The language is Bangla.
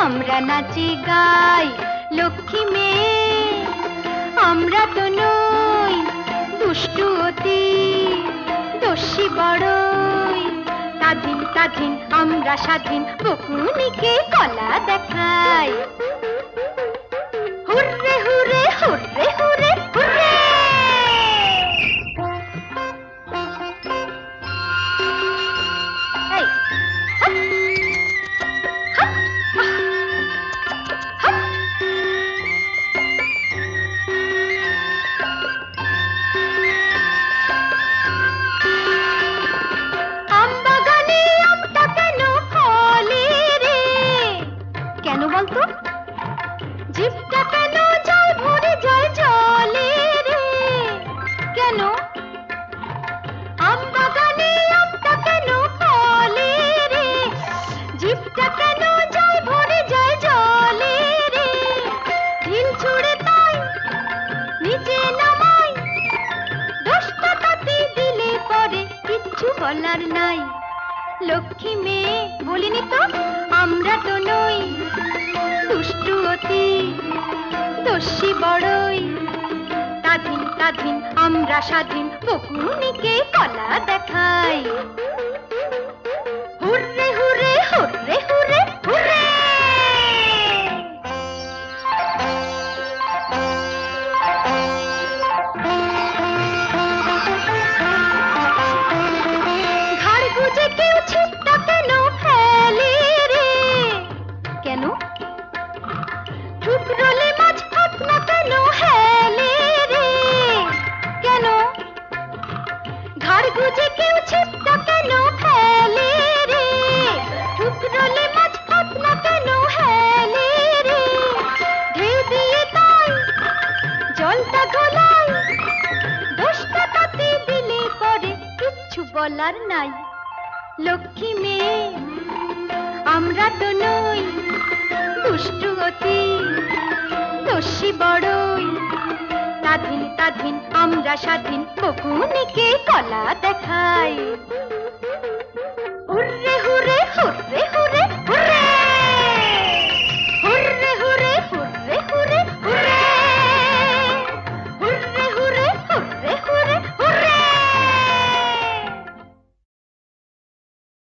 আমরা নাচি গাই লক্ষ্মী মেয়ে, আমরা তো নই দুষ্টু অতি, দস্যি বড়ই স্বাধীন স্বাধীন, আমরা স্বাধীন, বকুনিকে কলা দেখাই। Hurray hurray hurray hurray hurray. কেন বলতো? জিভটা কেন জল ভরে যায় জলে রে? কেন? আম বাগানে আমটা কেন ফলে রে? জিভটা কেন জল ভরে যায় জলে রে? ঢিল ছুঁড়ে তাই নিচে নামাই, দোষটা তাতে দিলে পরে কিচ্ছু বলার নাই। লক্ষ্মী মেয়ে বলিনি তো, আমরা তো নই দুষ্টু অতি, দস্যি বড়ই স্বাধীন স্বাধীন, আমরা স্বাধীন, বকুনিকে কলা দেখাই। Hurray hurray hurray hurray hurray. ঘাড় গুজে কেউ ছিটটা কেন ফেলে রে? কেন? ঠুকরোলে মাছ ফাতনা কেন হেলে রে? কেন? ঘাড় গুজে কেউ ছিটটা কেন ফেলে রে? ঠুকরোলে মাছ ফাতনা কেন হেলে রে? ঢেউ দিয়ে তাই জলটা গলায়, দোষটা তাতে দিলে পরে কিচ্ছু বলার নাই। লক্ষ্মী মেয়ে আমরা তো নই দুষ্টু অতি, দস্যি বড়ই স্বাধীন স্বাধীন, আমরা স্বাধীন, বকুনিকে কলা দেখাই।